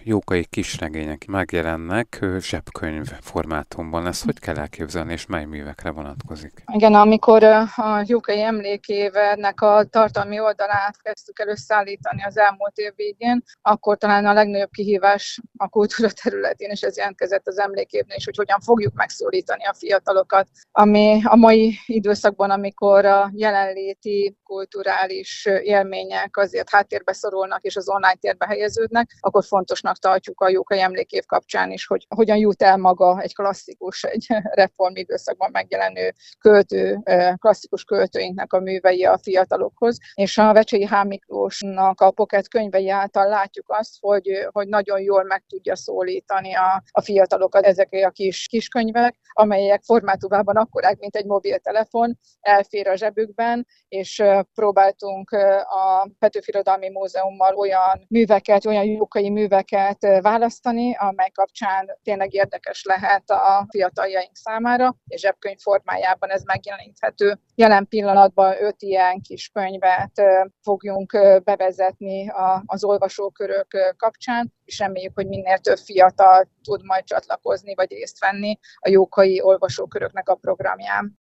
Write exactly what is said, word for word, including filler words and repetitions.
jókai kisregények megjelennek ö, zsebkönyv formátumban. Ezt hogy kell elképzelni, és mely művekre vonatkozik? Igen, amikor ö, a Jókai Emlékévnek a tartalmi oldalát kezdtük el összeállítani az elmúlt év végén, akkor talán a legnagyobb kihívás a kultúra területén, és ez jelentkezett az emlékévnél is, hogy hogyan fogjuk megszólítani a fiatalokat, ami a mai időszakban, amikor a jelenléti kulturális élmények azért háttérbe szorulnak és az online térbe helyeződnek, akkor fontosnak tartjuk a Jókai Emlékév kapcsán is, hogy hogyan jut el maga egy klasszikus, egy reformidőszakban megjelenő költő, klasszikus költőinknek a művei a fiatalokhoz. És a Vecsei H. Miklósnak a Pocket könyvei által látjuk azt, hogy, hogy nagyon jól meg tudja szólítani a, a fiatalokat ezek a kis kiskönyvek, amelyek formátumában akkorák, mint egy mobiltelefon, elfér a zsebükben, és próbáltunk a Petőfi Irodalmi Múzeummal olyan műveket, olyan jókai műveket választani, amely kapcsán tényleg érdekes lehet a fiataljaink számára, és zsebkönyv formájában ez megjeleníthető. Jelen pillanatban öt ilyen kis könyvet fogjunk bevezetni az olvasókörök kapcsán, és reméljük, hogy minél több fiatal tud majd csatlakozni, vagy részt venni a jókai olvasóköröknek a programján.